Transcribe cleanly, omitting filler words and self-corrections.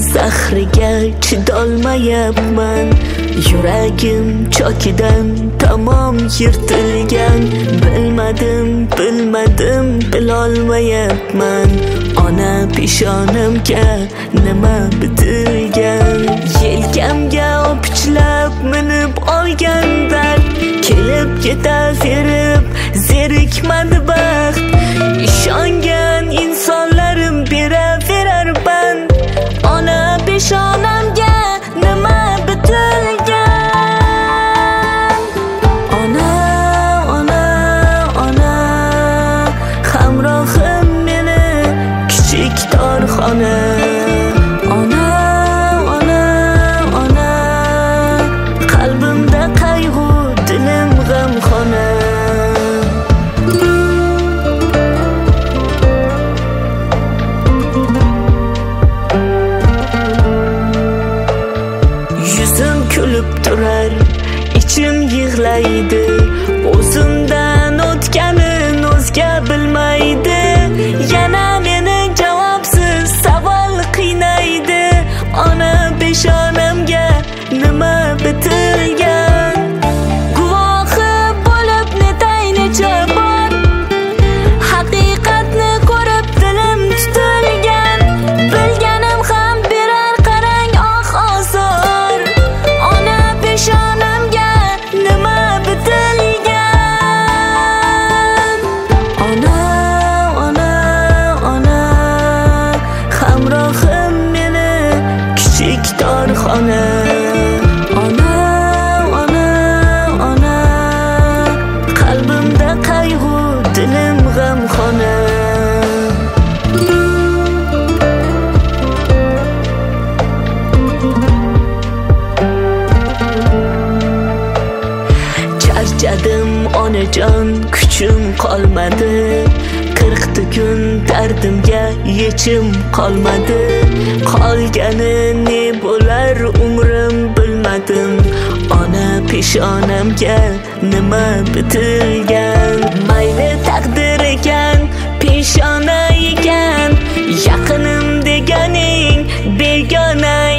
zahriga chidolmayapman. Yuragim chokidan tamom yirtilgan. Bilmadim bilolmayapman. Ona peshonamga nima bitilgan. Yelkamga opichlab minib olgan dard, kelib ketaverib zerikmadi baxt. Ishongan insonlarim beraverar band. Ona peshonamga nima bitilgan. Ona hamrohim meni kichik torxona. Ona qalbimda qayg'u, dilim g'amxona. Yuzim kulib turar, ichim yig'laydi. O'zimdan o'tganin o'zga bilmaydi. Yana meni javobsiz savol qiynaydi. Ona peshonamga nima bitilgan. Guvohi bo'lib netay necha bor, haqiqatni ko'rib dilim tutilgan. Bilganim ham berar qarang ozor. Ona peshonamga nima bitilgan. Ona hamrohim meni kichik torxona. Ona qalbimda qayg'u, dilim g'amxona. Charchadim onajon, kuchim qolmadi. 40 kun dardimga yechim qolmadi. Qolgani ne bo'lar umrim bilmadim. Ona peshonamga nima bitilgan. Mayli taqdir ekan, peshona ekan. Yaqinim deganing begona